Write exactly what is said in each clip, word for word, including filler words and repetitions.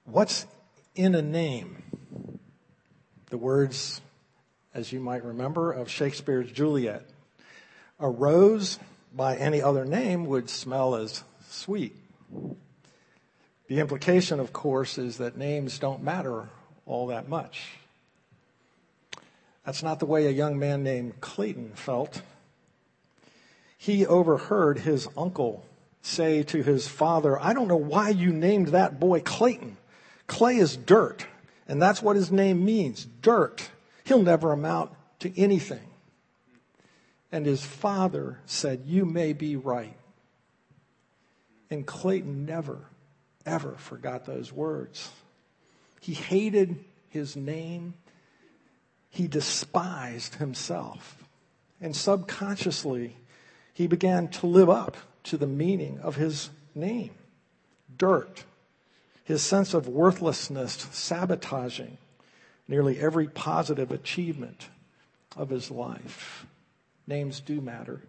What's in a name? The words, as you might remember, of Shakespeare's Juliet. A rose by any other name would smell as sweet. The implication, of course, is that names don't matter all that much. That's not the way a young man named Clayton felt. He overheard his uncle say to his father, "I don't know why you named that boy Clayton. Clay is dirt, and that's what his name means, dirt. He'll never amount to anything." And his father said, "You may be right." And Clayton never, ever forgot those words. He hated his name. He despised himself. And subconsciously, he began to live up to the meaning of his name, dirt. His sense of worthlessness sabotaging nearly every positive achievement of his life. Names do matter.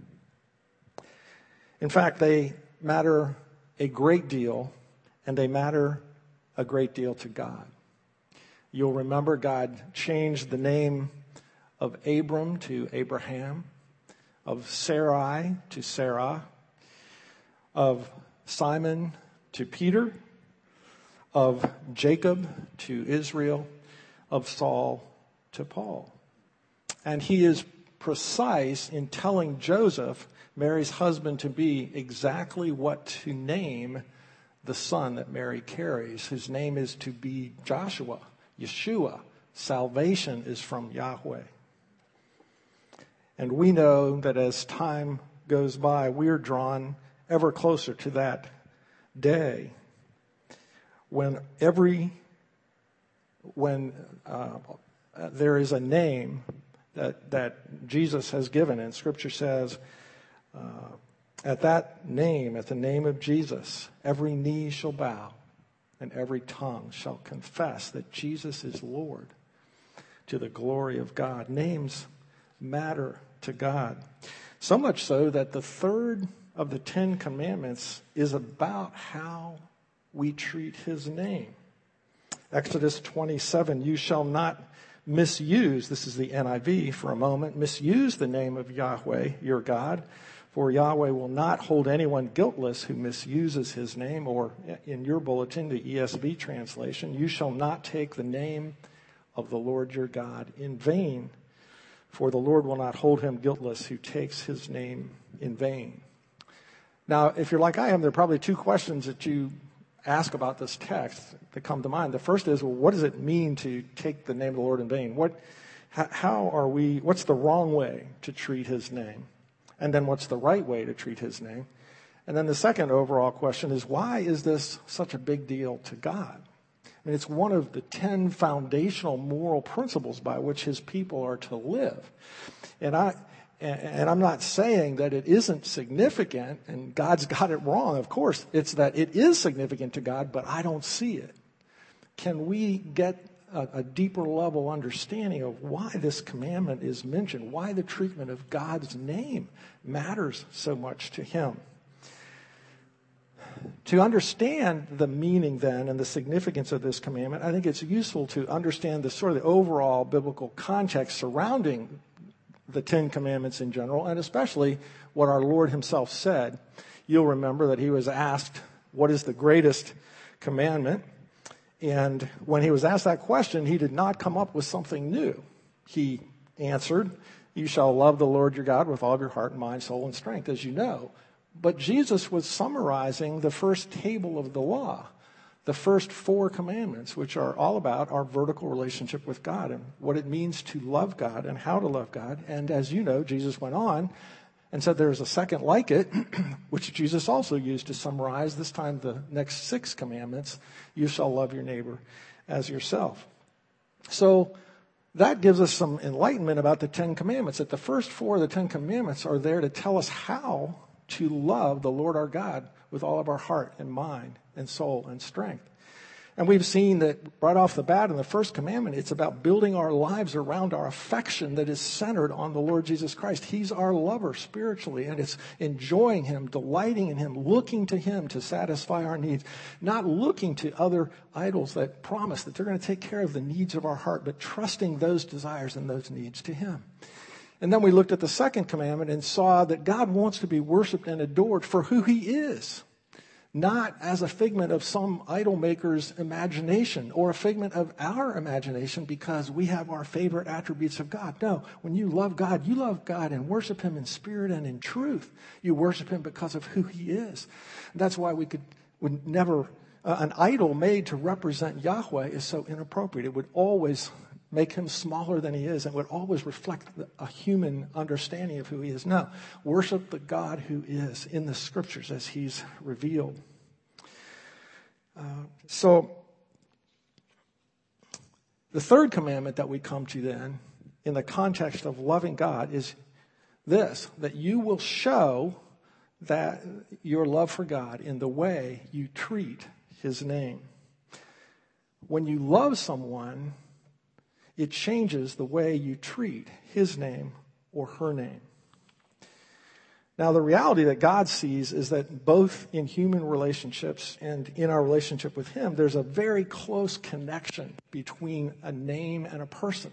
In fact, they matter a great deal, and they matter a great deal to God. You'll remember God changed the name of Abram to Abraham, of Sarai to Sarah, of Simon to Peter, of Jacob to Israel, of Saul to Paul. And he is precise in telling Joseph, Mary's husband, to be exactly what to name the son that Mary carries. His name is to be Joshua, Yeshua. Salvation is from Yahweh. And we know that as time goes by, we are drawn ever closer to that day when every, when uh, there is a name that, that Jesus has given, and Scripture says, uh, at that name, at the name of Jesus, every knee shall bow and every tongue shall confess that Jesus is Lord, to the glory of God. Names matter to God. So much so that the third of the Ten Commandments is about how we treat his name. Exodus twenty-seven, you shall not misuse, this is the N I V for a moment, misuse the name of Yahweh, your God, for Yahweh will not hold anyone guiltless who misuses his name, or in your bulletin, the E S V translation, you shall not take the name of the Lord your God in vain, for the Lord will not hold him guiltless who takes his name in vain. Now, if you're like I am, there are probably two questions that you ask about this text that come to mind. The first is, well, what does it mean to take the name of the Lord in vain? What, how are we, what's the wrong way to treat his name? And then what's the right way to treat his name? And then the second overall question is, why is this such a big deal to God? I mean, it's one of the ten foundational moral principles by which his people are to live. And I, and I'm not saying that it isn't significant and God's got it wrong. Of course, it's that it is significant to God, but I don't see it. Can we get a, a deeper level understanding of why this commandment is mentioned, why the treatment of God's name matters so much to him? To understand the meaning then and the significance of this commandment, I think it's useful to understand the sort of the overall biblical context surrounding the Ten Commandments in general, and especially what our Lord himself said. You'll remember that he was asked, what is the greatest commandment? And when he was asked that question, he did not come up with something new. He answered, you shall love the Lord your God with all of your heart, mind, soul, and strength, as you know. But Jesus was summarizing the first table of the law, the first four commandments, which are all about our vertical relationship with God and what it means to love God and how to love God. And as you know, Jesus went on and said there's a second like it, which Jesus also used to summarize, this time the next six commandments. You shall love your neighbor as yourself. So that gives us some enlightenment about the Ten Commandments, that the first four of the Ten Commandments are there to tell us how to love the Lord our God with all of our heart and mind and soul and strength. And we've seen that right off the bat in the first commandment, it's about building our lives around our affection that is centered on the Lord Jesus Christ. He's our lover spiritually, and it's enjoying him, delighting in him, looking to him to satisfy our needs, not looking to other idols that promise that they're going to take care of the needs of our heart, but trusting those desires and those needs to him. And then we looked at the second commandment and saw that God wants to be worshiped and adored for who he is. Not as a figment of some idol maker's imagination or a figment of our imagination because we have our favorite attributes of God. No, when you love God, you love God and worship him in spirit and in truth. You worship him because of who he is. And that's why we could would never, uh, an idol made to represent Yahweh is so inappropriate. It would always make him smaller than he is and would always reflect a human understanding of who he is. No, worship the God who is in the scriptures as he's revealed. Uh, so, the third commandment that we come to then, in the context of loving God, is this, that you will show that your love for God in the way you treat his name. When you love someone, it changes the way you treat his name or her name. Now, the reality that God sees is that both in human relationships and in our relationship with him, there's a very close connection between a name and a person.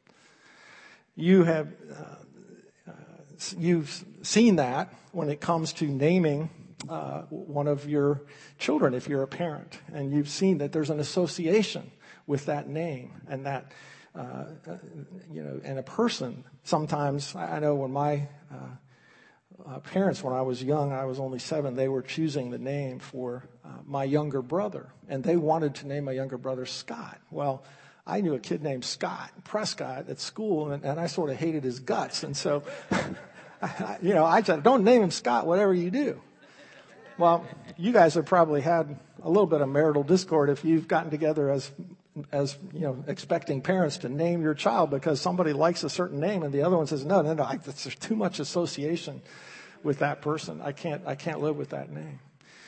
You have uh, uh, you've seen that when it comes to naming uh, one of your children, if you're a parent, and you've seen that there's an association with that name and that. Uh, you know, and a person, sometimes, I know when my uh, uh, parents, when I was young, I was only seven, they were choosing the name for uh, my younger brother. And they wanted to name my younger brother Scott. Well, I knew a kid named Scott Prescott at school, and, and I sort of hated his guts. And so, I, you know, I said, don't name him Scott, whatever you do. Well, you guys have probably had a little bit of marital discord if you've gotten together as as, you know, expecting parents to name your child because somebody likes a certain name and the other one says, no, no, no, I, there's too much association with that person. I can't, I can't live with that name.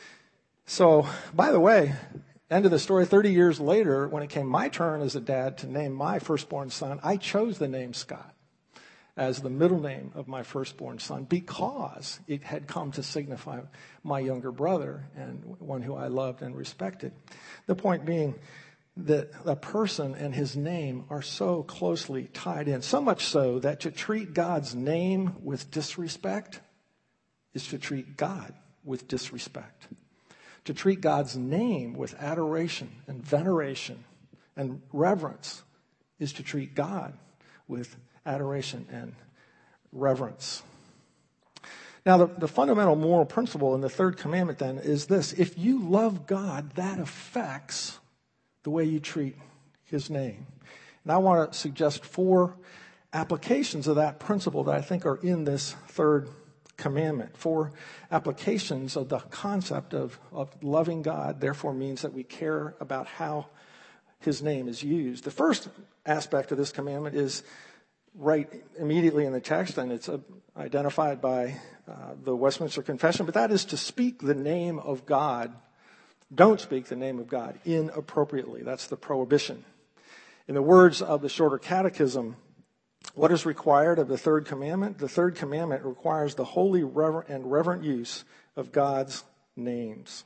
So, by the way, end of the story, thirty years later, when it came my turn as a dad to name my firstborn son, I chose the name Scott as the middle name of my firstborn son because it had come to signify my younger brother and one who I loved and respected. The point being, that a person and his name are so closely tied in, so much so that to treat God's name with disrespect is to treat God with disrespect. To treat God's name with adoration and veneration and reverence is to treat God with adoration and reverence. Now, the, the fundamental moral principle in the third commandment then is this: if you love God, that affects the way you treat his name. And I want to suggest four applications of that principle that I think are in this third commandment. Four applications of the concept of, of loving God, therefore means that we care about how his name is used. The first aspect of this commandment is right immediately in the text, and it's uh, identified by uh, the Westminster Confession, but that is to speak the name of God. Don't speak the name of God inappropriately. That's the prohibition. In the words of the Shorter Catechism, what is required of the third commandment? The third commandment requires the holy reverent and reverent use of God's names.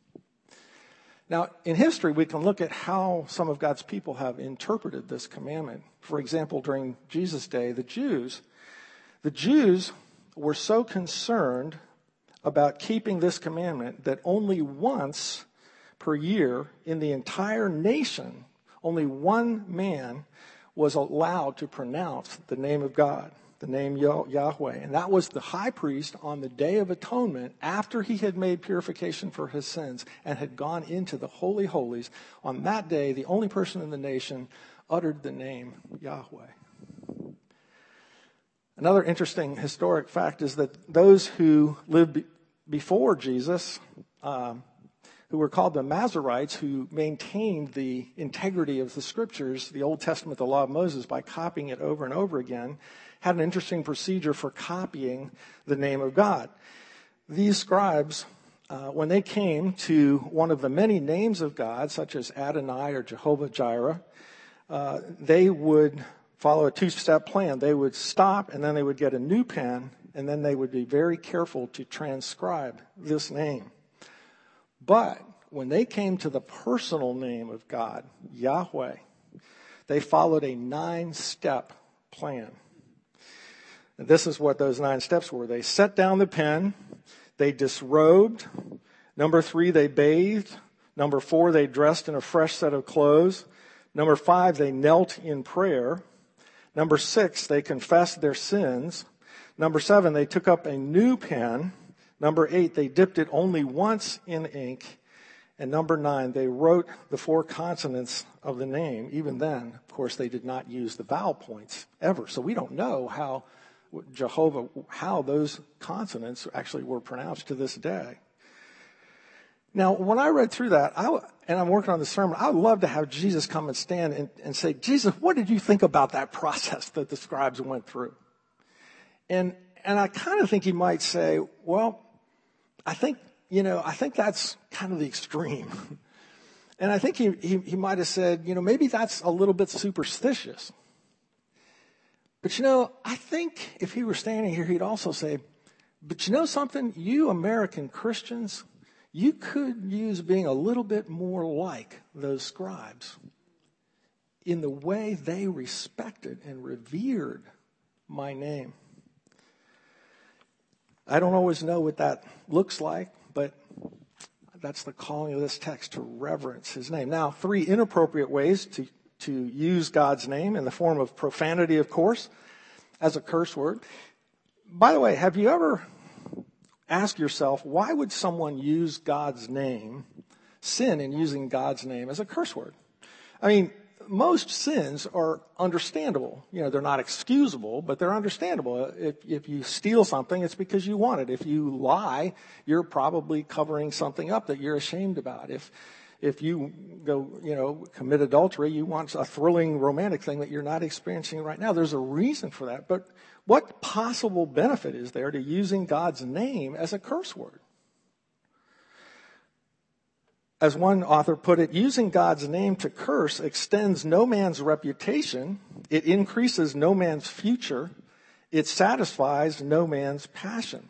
Now, in history, we can look at how some of God's people have interpreted this commandment. For example, during Jesus' day, the Jews, the Jews were so concerned about keeping this commandment that only once per year in the entire nation, only one man was allowed to pronounce the name of God, the name Yahweh. And that was the high priest on the Day of Atonement after he had made purification for his sins and had gone into the Holy Holies. On that day, the only person in the nation uttered the name Yahweh. Another interesting historic fact is that those who lived be- before Jesus, um, who were called the Masoretes, who maintained the integrity of the scriptures, the Old Testament, the law of Moses, by copying it over and over again, had an interesting procedure for copying the name of God. These scribes uh, when they came to one of the many names of God, such as Adonai or Jehovah Jireh, uh, they would follow a two-step plan. They would stop, and then they would get a new pen, and then they would be very careful to transcribe this name. But when they came to the personal name of God, Yahweh, they followed a nine-step plan. And this is what those nine steps were. They set down the pen. They disrobed. Number three, they bathed. Number four, they dressed in a fresh set of clothes. Number five, they knelt in prayer. Number six, they confessed their sins. Number seven, they took up a new pen. Number eight, they dipped it only once in ink. And number nine, they wrote the four consonants of the name. Even then, of course, they did not use the vowel points ever. So we don't know how Jehovah, how those consonants actually were pronounced to this day. Now, when I read through that, I, and I'm working on the sermon, I would love to have Jesus come and stand and, and say, Jesus, what did you think about that process that the scribes went through? And and I kind of think he might say, well, I think, you know, I think that's kind of the extreme. And I think he, he, he might have said, you know, maybe that's a little bit superstitious. But, you know, I think if he were standing here, he'd also say, but you know something? You American Christians, you could use being a little bit more like those scribes in the way they respected and revered my name. I don't always know what that looks like, but that's the calling of this text, to reverence his name. Now, three inappropriate ways to, to use God's name in the form of profanity, of course, as a curse word. By the way, have you ever asked yourself, why would someone use God's name, sin in using God's name as a curse word? I mean, most sins are understandable. You know, they're not excusable, but they're understandable. If, if you steal something, it's because you want it. If you lie, you're probably covering something up that you're ashamed about. If, if you go, you know, commit adultery, you want a thrilling romantic thing that you're not experiencing right now. There's a reason for that. But what possible benefit is there to using God's name as a curse word? As one author put it, using God's name to curse extends no man's reputation, it increases no man's future, it satisfies no man's passion.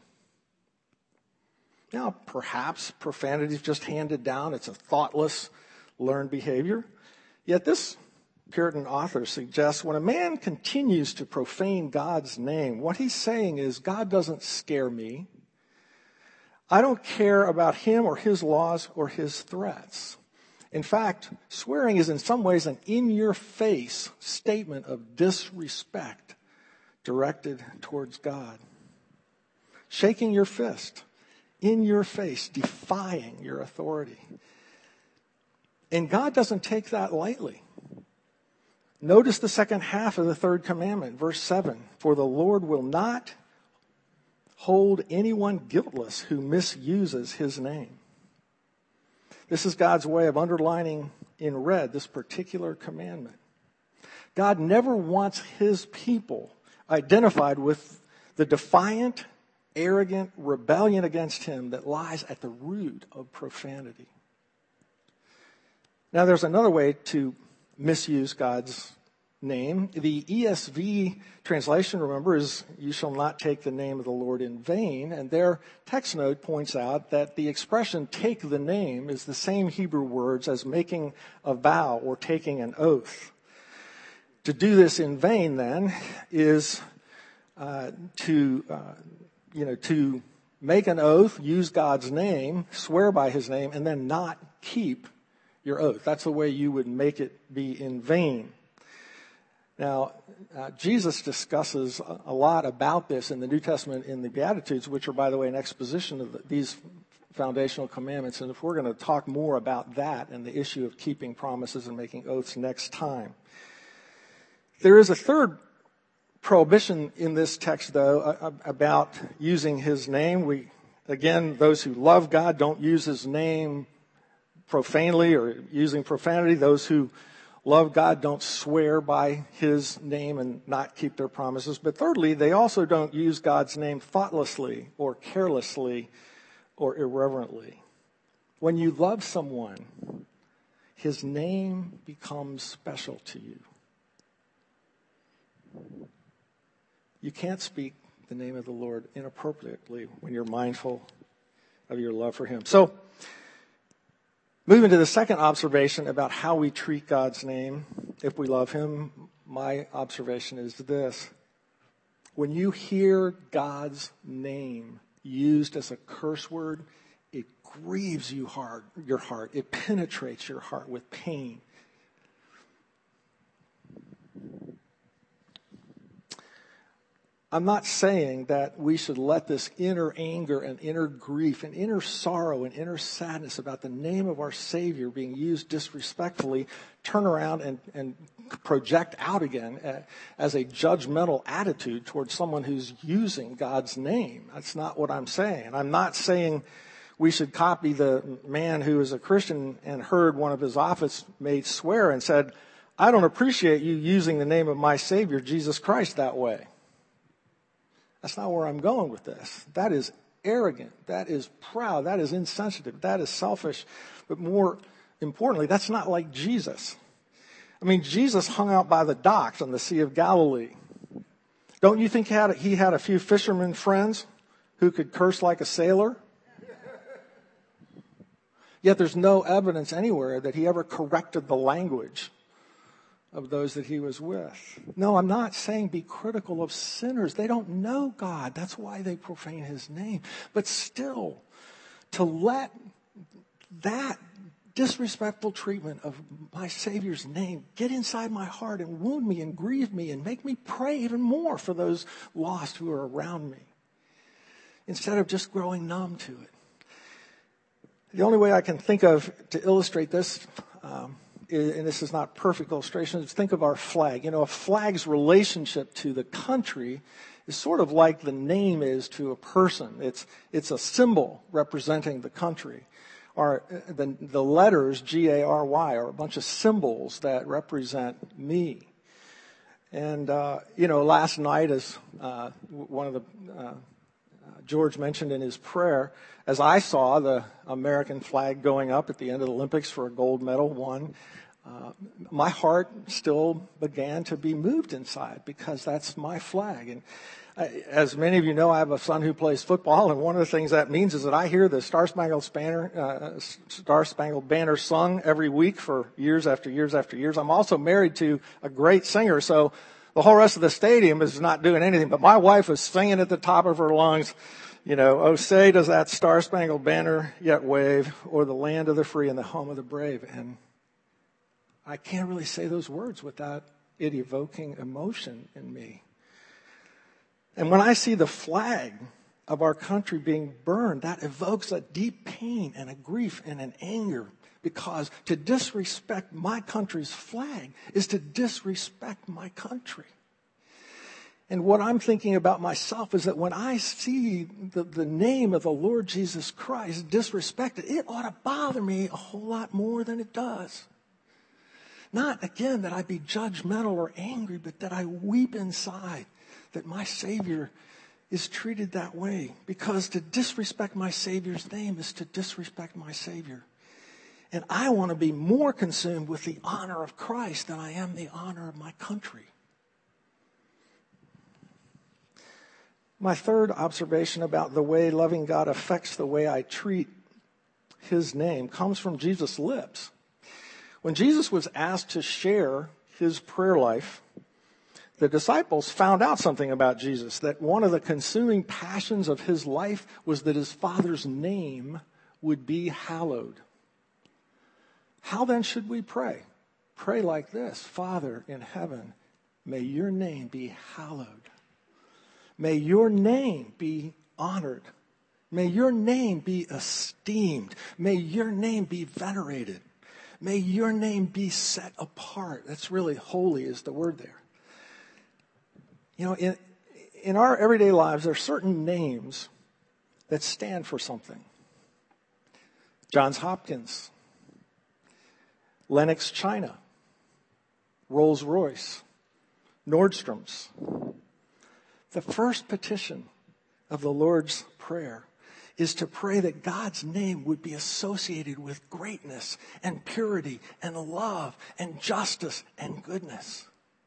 Now, perhaps profanity is just handed down. It's a thoughtless, learned behavior. Yet this Puritan author suggests when a man continues to profane God's name, what he's saying is, God doesn't scare me. I don't care about him or his laws or his threats. In fact, swearing is in some ways an in-your-face statement of disrespect directed towards God. Shaking your fist, in your face, defying your authority. And God doesn't take that lightly. Notice the second half of the third commandment, verse seven. For the Lord will not hold anyone guiltless who misuses his name. This is God's way of underlining in red this particular commandment. God never wants his people identified with the defiant, arrogant rebellion against him that lies at the root of profanity. Now, there's another way to misuse God's name. The E S V translation, remember, is you shall not take the name of the Lord in vain. And their text note points out that the expression take the name is the same Hebrew words as making a vow or taking an oath. To do this in vain, then, is uh, to, uh, you know, to make an oath, use God's name, swear by his name, and then not keep your oath. That's the way you would make it be in vain. Now, uh, Jesus discusses a lot about this in the New Testament in the Beatitudes, which are, by the way, an exposition of the, these foundational commandments. And if we're going to talk more about that and the issue of keeping promises and making oaths next time. There is a third prohibition in this text, though, about using his name. We, again, those who love God don't use his name profanely or using profanity. Those who love God don't swear by his name and not keep their promises. But thirdly, they also don't use God's name thoughtlessly or carelessly or irreverently. When you love someone, his name becomes special to you. You can't speak the name of the Lord inappropriately when you're mindful of your love for him. So, moving to the second observation about how we treat God's name if we love him, my observation is this. When you hear God's name used as a curse word, it grieves you hard, your heart. It penetrates your heart with pain. I'm not saying that we should let this inner anger and inner grief and inner sorrow and inner sadness about the name of our Savior being used disrespectfully turn around and, and project out again as a judgmental attitude towards someone who's using God's name. That's not what I'm saying. I'm not saying we should copy the man who is a Christian and heard one of his office mates swear and said, I don't appreciate you using the name of my Savior, Jesus Christ, that way. That's not where I'm going with this. That is arrogant. That is proud. That is insensitive. That is selfish. But more importantly, that's not like Jesus. I mean, Jesus hung out by the docks on the Sea of Galilee. Don't you think he had, he had a few fishermen friends who could curse like a sailor? Yet there's no evidence anywhere that he ever corrected the language of those that he was with. No, I'm not saying be critical of sinners. They don't know God. That's why they profane his name. But still, to let that disrespectful treatment of my Savior's name get inside my heart and wound me and grieve me and make me pray even more for those lost who are around me, instead of just growing numb to it. The only way I can think of to illustrate this, um, and this is not perfect illustration, is think of our flag. You know, a flag's relationship to the country is sort of like the name is to a person. It's it's a symbol representing the country. Or the, the letters G A R Y are a bunch of symbols that represent me. And, uh, you know, last night, as uh, one of the, uh, George mentioned in his prayer, as I saw the American flag going up at the end of the Olympics for a gold medal won, uh, my heart still began to be moved inside because that's my flag. And I, as many of you know, I have a son who plays football, and one of the things that means is that I hear the Star Spangled Banner, uh, Star Spangled Banner sung every week for years after years after years. I'm also married to a great singer, so the whole rest of the stadium is not doing anything, but my wife is singing at the top of her lungs, you know, oh, say does that Star-Spangled Banner yet wave, or the land of the free and the home of the brave. And I can't really say those words without it evoking emotion in me. And when I see the flag of our country being burned, that evokes a deep pain and a grief and an anger, because to disrespect my country's flag is to disrespect my country. And what I'm thinking about myself is that when I see the, the name of the Lord Jesus Christ disrespected, it ought to bother me a whole lot more than it does. Not, again, that I be judgmental or angry, but that I weep inside that my Savior is treated that way. Because to disrespect my Savior's name is to disrespect my Savior. And I want to be more consumed with the honor of Christ than I am the honor of my country. My third observation about the way loving God affects the way I treat his name comes from Jesus' lips. When Jesus was asked to share his prayer life, the disciples found out something about Jesus, that one of the consuming passions of his life was that his Father's name would be hallowed. How then should we pray? Pray like this: Father in heaven, may your name be hallowed. May your name be honored. May your name be esteemed. May your name be venerated. May your name be set apart. That's really holy is the word there. You know, in, in our everyday lives, there are certain names that stand for something. Johns Hopkins, Lennox China, Rolls-Royce, Nordstrom's. The first petition of the Lord's Prayer is to pray that God's name would be associated with greatness and purity and love and justice and goodness.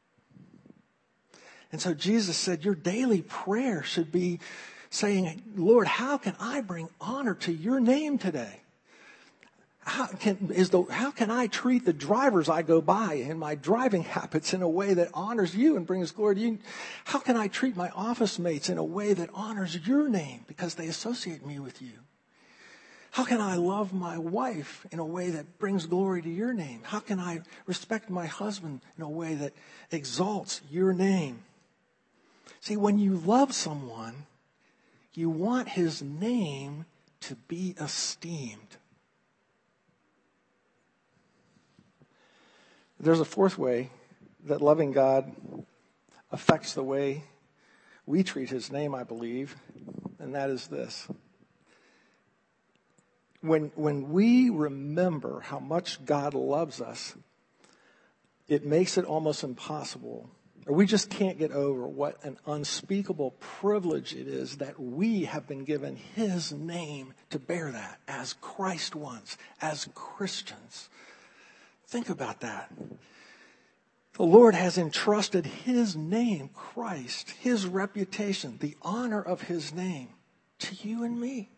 And so Jesus said, your daily prayer should be saying, Lord, how can I bring honor to your name today? How can, is the, how can I treat the drivers I go by in my driving habits in a way that honors you and brings glory to you? How can I treat my office mates in a way that honors your name because they associate me with you? How can I love my wife in a way that brings glory to your name? How can I respect my husband in a way that exalts your name? See, when you love someone, you want his name to be esteemed. There's a fourth way that loving God affects the way we treat his name, I believe, and that is this. When, when we remember how much God loves us, it makes it almost impossible, or we just can't get over what an unspeakable privilege it is that we have been given his name to bear that as Christ ones, as Christians. Think about that. The Lord has entrusted his name, Christ, his reputation, the honor of his name, to you and me.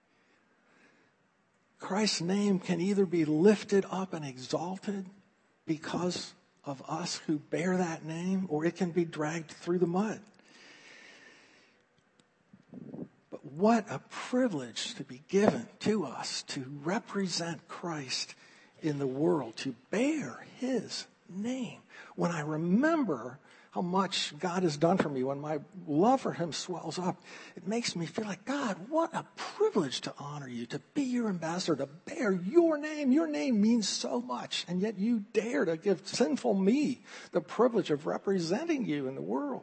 Christ's name can either be lifted up and exalted because of us who bear that name, or it can be dragged through the mud. But what a privilege to be given to us to represent Christ in the world, to bear his name. When I remember how much God has done for me, when my love for him swells up, it makes me feel like, God, what a privilege to honor you, to be your ambassador, to bear your name. Your name means so much, and yet you dare to give sinful me the privilege of representing you in the world.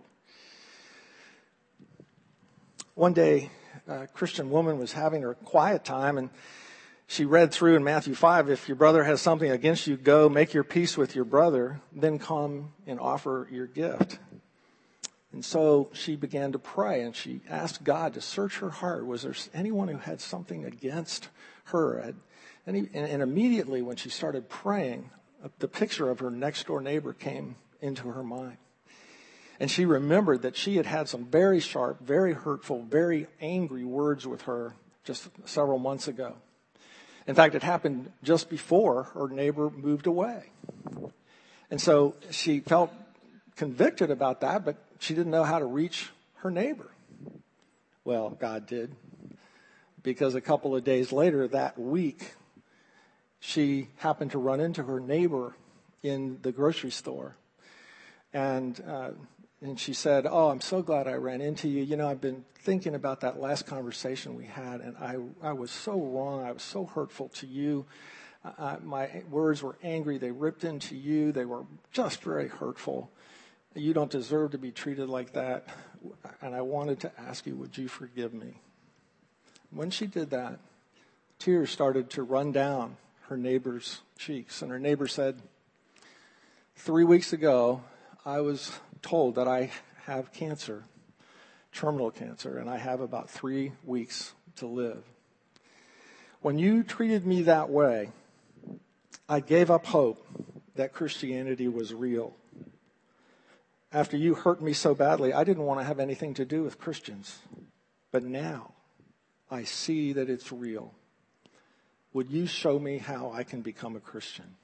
One day, a Christian woman was having her quiet time, and she read through in Matthew five, if your brother has something against you, go make your peace with your brother, then come and offer your gift. And so she began to pray, and she asked God to search her heart. Was there anyone who had something against her? And, he, and immediately when she started praying, the picture of her next door neighbor came into her mind. And she remembered that she had had some very sharp, very hurtful, very angry words with her just several months ago. In fact, it happened just before her neighbor moved away. And so she felt convicted about that, but she didn't know how to reach her neighbor. Well, God did. Because a couple of days later that week, she happened to run into her neighbor in the grocery store. And uh, and she said, oh, I'm so glad I ran into you. You know, I've been thinking about that last conversation we had, and I, I was so wrong. I was so hurtful to you. Uh, my words were angry. They ripped into you. They were just very hurtful. You don't deserve to be treated like that. And I wanted to ask you, would you forgive me? When she did that, tears started to run down her neighbor's cheeks. And her neighbor said, three weeks ago, I was told that I have cancer, terminal cancer, and I have about three weeks to live. When you treated me that way, I gave up hope that Christianity was real. After you hurt me so badly, I didn't want to have anything to do with Christians. But now I see that it's real. Would you show me how I can become a Christian?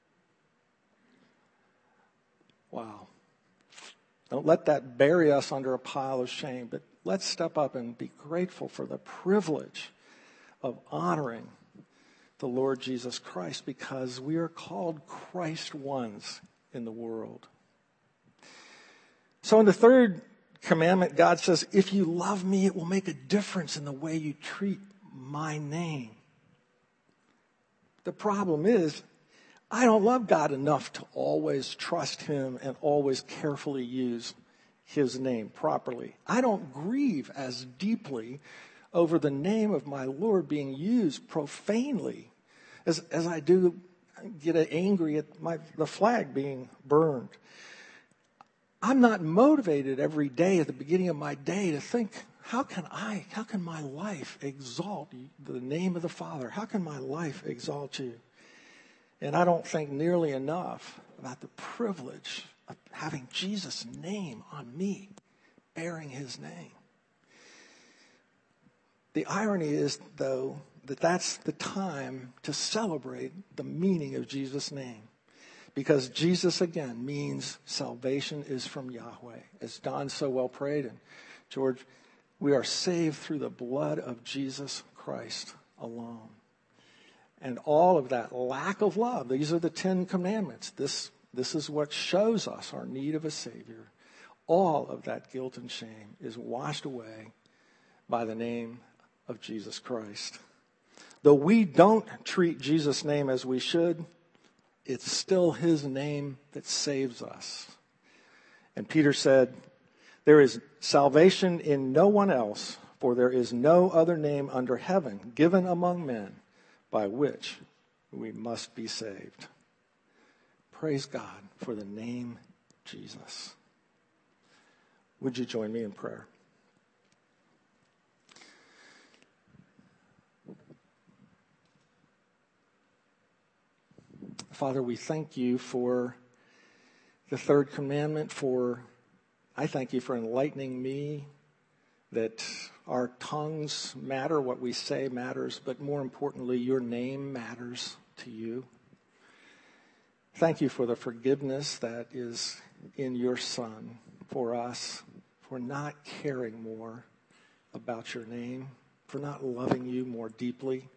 Wow. Don't let that bury us under a pile of shame, but let's step up and be grateful for the privilege of honoring the Lord Jesus Christ, because we are called Christ ones in the world. So in the third commandment, God says, if you love me, it will make a difference in the way you treat my name. The problem is, I don't love God enough to always trust him and always carefully use his name properly. I don't grieve as deeply over the name of my Lord being used profanely as, as I do get angry at my, the flag being burned. I'm not motivated every day at the beginning of my day to think how can I, how can my life exalt the name of the Father? How can my life exalt you? And I don't think nearly enough about the privilege of having Jesus' name on me, bearing his name. The irony is, though, that that's the time to celebrate the meaning of Jesus' name. Because Jesus, again, means salvation is from Yahweh. As Don so well prayed, and George, we are saved through the blood of Jesus Christ alone. And all of that lack of love, these are the Ten Commandments. This, this is what shows us our need of a Savior. All of that guilt and shame is washed away by the name of Jesus Christ. Though we don't treat Jesus' name as we should, it's still his name that saves us. And Peter said, there is salvation in no one else, for there is no other name under heaven given among men by which we must be saved. Praise God for the name Jesus. Would you join me in prayer? Father, we thank you for the third commandment, for I thank you for enlightening me that our tongues matter, what we say matters, but more importantly, your name matters to you. Thank you for the forgiveness that is in your Son for us, for not caring more about your name, for not loving you more deeply.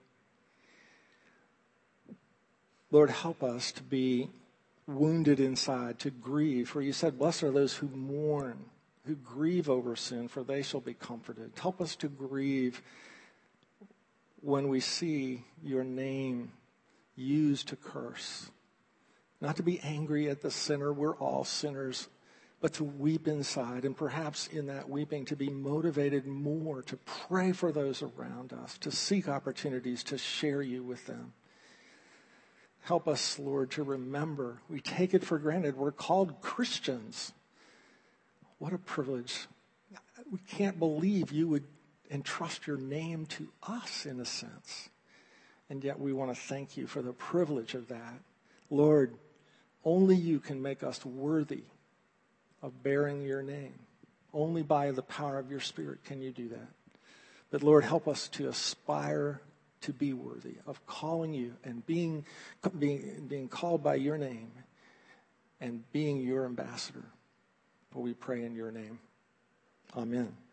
Lord, help us to be wounded inside, to grieve. For you said, blessed are those who mourn, who grieve over sin, for they shall be comforted. Help us to grieve when we see your name used to curse. Not to be angry at the sinner, we're all sinners, but to weep inside, and perhaps in that weeping to be motivated more to pray for those around us, to seek opportunities to share you with them. Help us, Lord, to remember. We take it for granted. We're called Christians. What a privilege. We can't believe you would entrust your name to us, in a sense. And yet we want to thank you for the privilege of that. Lord, only you can make us worthy of bearing your name. Only by the power of your Spirit can you do that. But Lord, help us to aspire to be worthy of calling you and being, being, being called by your name and being your ambassador. For we pray in your name. Amen.